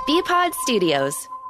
BPod Studios.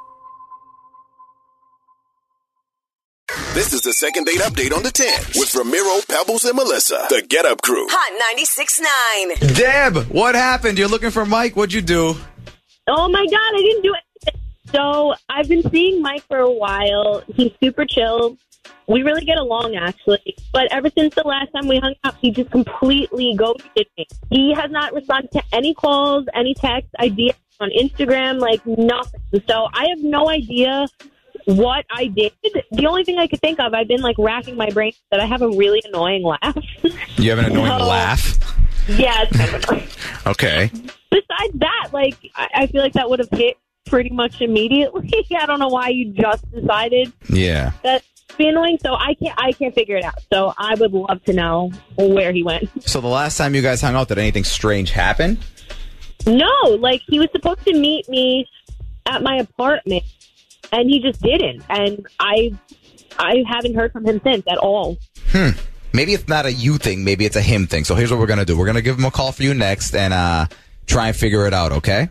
This is the second date update on the 10 with Ramiro, Pebbles, and Melissa. The Get Up Crew. Hot 96.9. Deb, what happened? You're looking for Mike. What'd you do? Oh, my God, I didn't do anything. So I've been seeing Mike for a while. He's super chill. We really get along, actually. But ever since the last time we hung out, he just completely ghosted me. He has not responded to any calls, any texts, ideas on Instagram, like nothing. So I have no idea what I did. The only thing I could think of, I've been like racking my brain that I have a really annoying laugh. You have an annoying laugh? Yeah, it's kind of annoying. Okay. Besides that, like, I feel like that would have hit pretty much immediately. I don't know why you just decided that to be annoying. So I can't figure it out. So I would love to know where he went. So the last time you guys hung out, did anything strange happen? No, like he was supposed to meet me at my apartment, and he just didn't. And I haven't heard from him since at all. Maybe it's not a you thing. Maybe it's a him thing. So here's what we're going to do. We're going to give him a call for you next and try and figure it out, okay?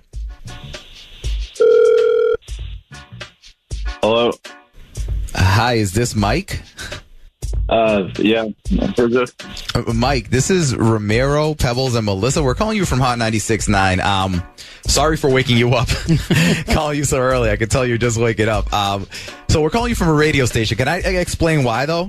Hello. Hi, is this Mike? Yeah. Who's this? Mike, this is Ramiro, Pebbles, and Melissa. We're calling you from Hot 96.9. Sorry for waking you up. Calling you so early. I can tell you're just waking up. So we're calling you from a radio station. Can I explain why, though?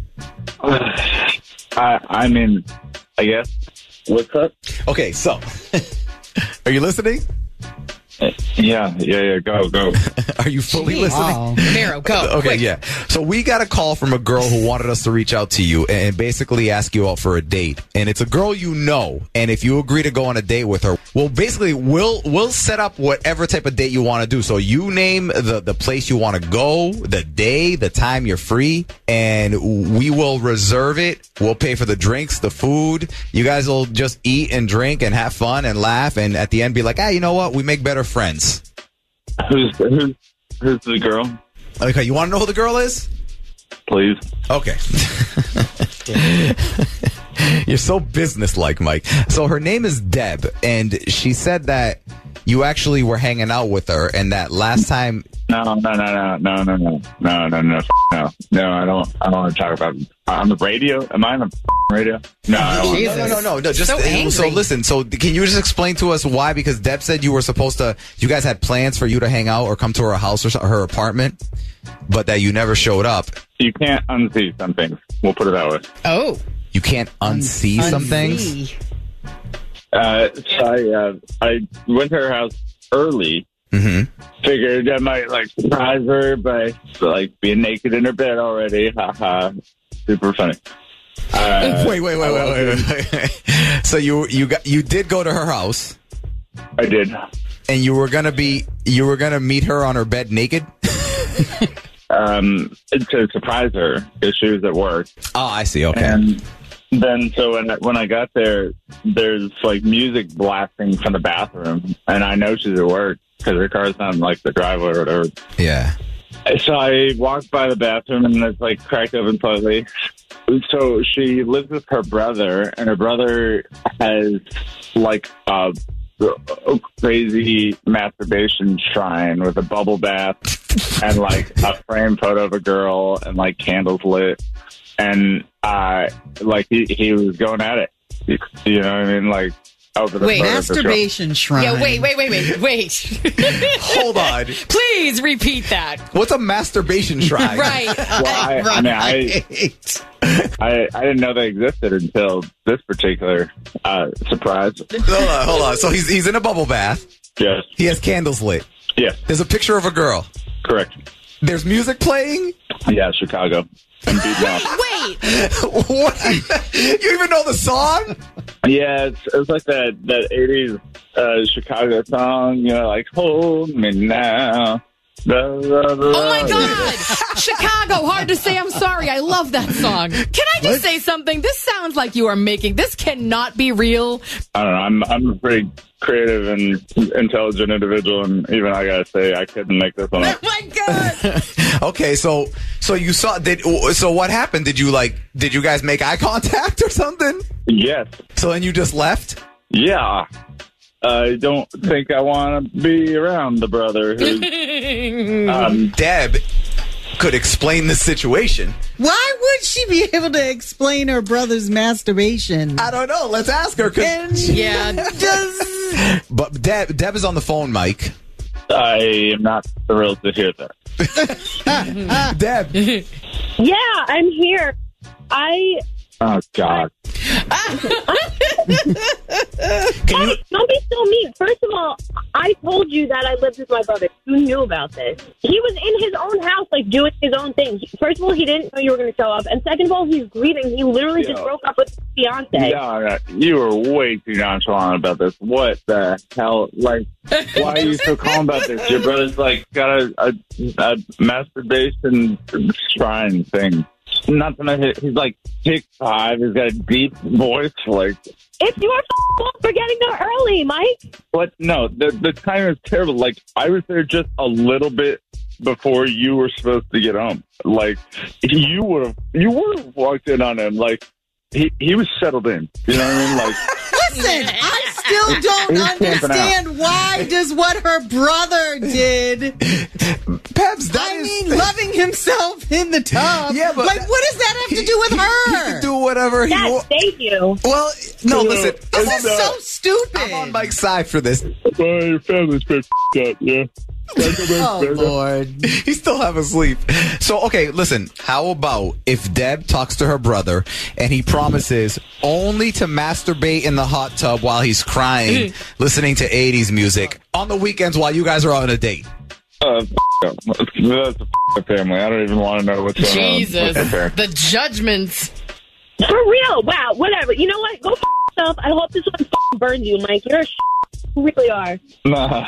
I mean, I guess. What's up? Okay, so are you listening? Yeah. Go. Are you fully listening? Miro, go. Okay, quick. yeah. So we got a call from a girl who wanted us to reach out to you and basically ask you out for a date. And it's a girl you know. And if you agree to go on a date with her, well, basically, we'll set up whatever type of date you want to do. So you name the place you want to go, the day, the time you're free, and we will reserve it. We'll pay for the drinks, the food. You guys will just eat and drink and have fun and laugh. And at the end, be like, you know what? We make better friends. Who's the girl? Okay, you want to know who the girl is? Please. Okay. You're so businesslike, Mike. So her name is Deb, and she said that you actually were hanging out with her, and that last time. No. I don't want to talk about it. On the radio? Am I on the radio? No, I don't want to. No. Just So angry. So listen. So can you just explain to us why? Because Deb said you were supposed to. You guys had plans for you to hang out or come to her house or her apartment, but that you never showed up. You can't unsee some things. We'll put it that way. Oh. You can't unsee some things. So I went to her house early. Mm-hmm. Figured I might surprise her by being naked in her bed already. Haha. Super funny. Wait. So you did go to her house. I did. And you were gonna meet her on her bed naked? To surprise her because she was at work. Oh, I see. Okay. And then so when I got there, there's music blasting from the bathroom, and I know she's at work because her car's on the driveway or whatever. Yeah. So I walked by the bathroom and it's cracked open slightly. So she lives with her brother, and her brother has a crazy masturbation shrine with a bubble bath and a framed photo of a girl and candles lit, and he was going at it. You know what I mean? Over the Masturbation shrine. Yeah, wait. Hold on. Please repeat that. What's a masturbation shrine? Right. I didn't know they existed until this particular surprise. Hold on. So he's in a bubble bath. Yes. He has candles lit. Yes. There's a picture of a girl. Correct. There's music playing. Yeah, Chicago. Wait. What? You even know the song? Yeah, it's like that 80s Chicago song, Hold Me Now. Oh my God! Chicago, hard to say I'm sorry. I love that song. Can I just say something? This sounds like you are making, this cannot be real. I don't know, I'm a pretty creative and intelligent individual, and even I gotta say, I couldn't make this one up. Oh my God! Okay, so you saw, so what happened? Did you guys make eye contact or something? Yes. So then you just left? Yeah. I don't think I want to be around the brother who. Deb could explain the situation. Why would she be able to explain her brother's masturbation? I don't know. Let's ask her. But Deb is on the phone, Mike. I am not thrilled to hear that. Deb. Yeah, I'm here. Oh, God. Hey, don't be so mean. First of all, I told you that I lived with my brother. You knew about this. He was in his own house, like, doing his own thing. First of all, he didn't know you were going to show up. And second of all, he's grieving. He literally just broke up with his fiance. No, you were way too nonchalant about this. What the hell? Like, why are you so calm about this? Your brother's, like, got a masturbation shrine thing. Not to mention, he's like 6'5". He's got a deep voice. Like, it's your fault for getting there early, Mike. What? No, the time is terrible. Like, I was there just a little bit before you were supposed to get home. Like, you would have walked in on him. Like, he was settled in. You know what I mean? Like, listen, I still don't understand why does what her brother did. Peps, loving himself in the tub. Yeah, but like, what does that have to do with her? He can do whatever he wants. Thank you. Well, no, listen. This is so stupid. I'm on Mike's side for this. Well, your family's been up, yeah. Oh, Lord. He's still half asleep. So, okay, listen. How about if Deb talks to her brother and he promises only to masturbate in the hot tub while he's crying, listening to 80s music on the weekends while you guys are on a date? That's a family. I don't even want to know what's going on. Jesus. The judgments. For real. Wow. Whatever. You know what? Go f*** yourself. I hope this one burns you, Mike. You're a you really are. Nah.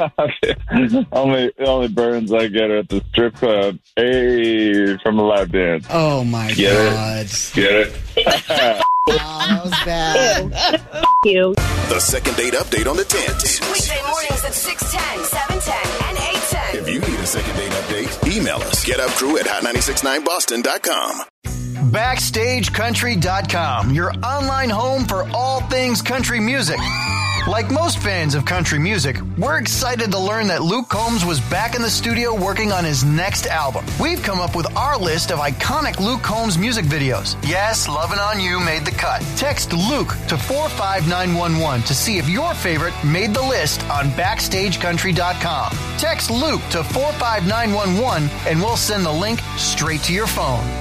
only burns I get at the strip club. Hey, from a live dance. Oh, my God. Get it? Oh, that was bad. You. The second date update on the 10s. Weekday mornings at 6:10, 7:10, and 8:10. If you need a second date update, email us. GetUpCrew@hot969boston.com. BackstageCountry.com, your online home for all things country music. Like most fans of country music, we're excited to learn that Luke Combs was back in the studio working on his next album. We've come up with our list of iconic Luke Combs music videos. Yes, Lovin' On You made the cut. Text Luke to 45911 to see if your favorite made the list on BackstageCountry.com. Text Luke to 45911 and we'll send the link straight to your phone.